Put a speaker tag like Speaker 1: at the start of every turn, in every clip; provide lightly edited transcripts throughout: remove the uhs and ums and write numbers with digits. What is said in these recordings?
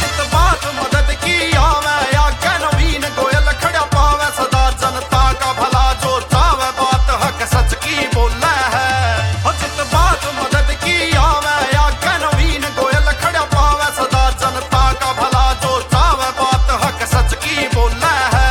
Speaker 1: जित बात मदद की आवे आगे नवीन गोयल खड़ा पावे सदा जनता का भला जो चावे बात हक सच की बोले है। जित बात मदद की आवे आगे नवीन गोयल खड़ा पावे सदा जनता का भला जो चावे बात हक सच की बोले है।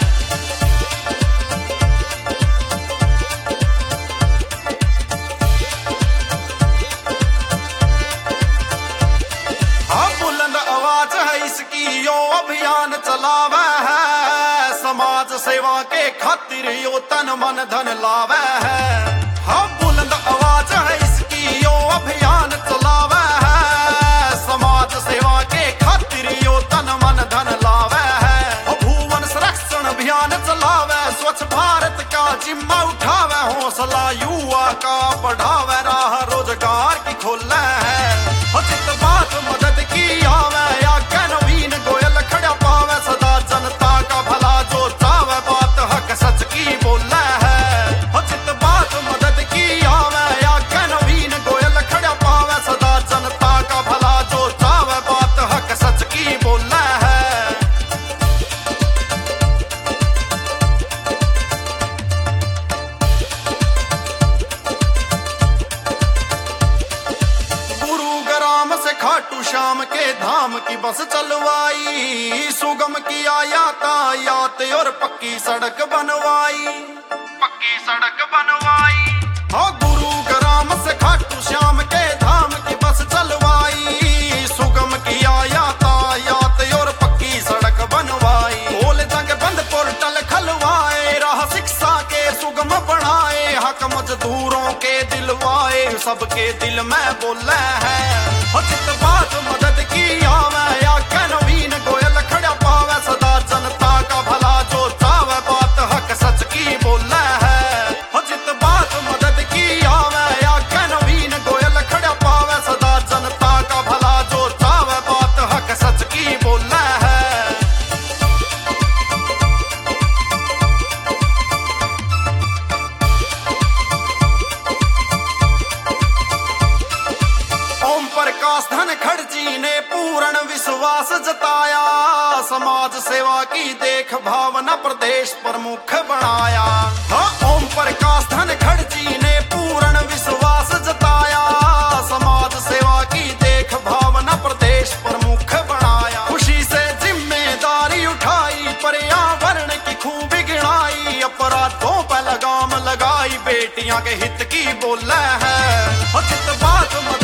Speaker 1: बुलंद आवाज है इसकी यो अभियान चलावे है समाज सेवा के खातिर यो तन मन धन लावे है। हाँ बुलंद आवाज है इसकी यो अभियान चलावे है समाज सेवा के खातिर यो तन मन धन लावे है। भुवन संरक्षण अभियान चलावे स्वच्छ भारत का जिम्मा उठावे हौसला युवा का बढ़ावे राह रोजगार की खोले है। जित बात मदद की आवे आगे नवीन गोयल खड़ा पावे सदा जनता का भला जो चावे बात हक सच की बोले है। जित बात मदद की आवे आगे नवीन गोयल खड़ा पावे सदा जनता का भला जो चावे बात हक सच की बोले है। से खाटू श्याम के धाम की बस चलवाई सुगम किया यातायात और पक्की सड़क बनवाई हाँ गुरु ग्राम से खाटू श्याम के धाम की बस चलवाई सुगम किया यातायात और पक्की सड़क बनवाई। बोल जंग बंद पोर्टल खलवाए राह शिक्षा के सुगम बढ़ाए हक मजदूरों के दिलवाए सबके दिल में बोले है। जित बात मदद की आवे आगे नवीन गोयल खड़ा पावे सदा जनता का भला जो चावे बात हक सच की बोले है। जित बात मदद की आवे आगे नवीन गोयल खड़ा पावे सदा जनता का भला जो चावे बात हक सच की बोले है। ओम प्रकाश धनखड़ जी ने पूर्ण विश्वास जताया समाज सेवा की देख भावना प्रदेश प्रमुख बनाया। हाँ ओम प्रकाश धनखड़ जी ने पूर्ण विश्वास जताया समाज सेवा की देख भावना प्रदेश प्रमुख बनाया। खुशी से जिम्मेदारी उठाई पर्यावरण की खूब गिनाई अपराधों पर लगाम लगाई बेटियां के हित की बोले है। जित बात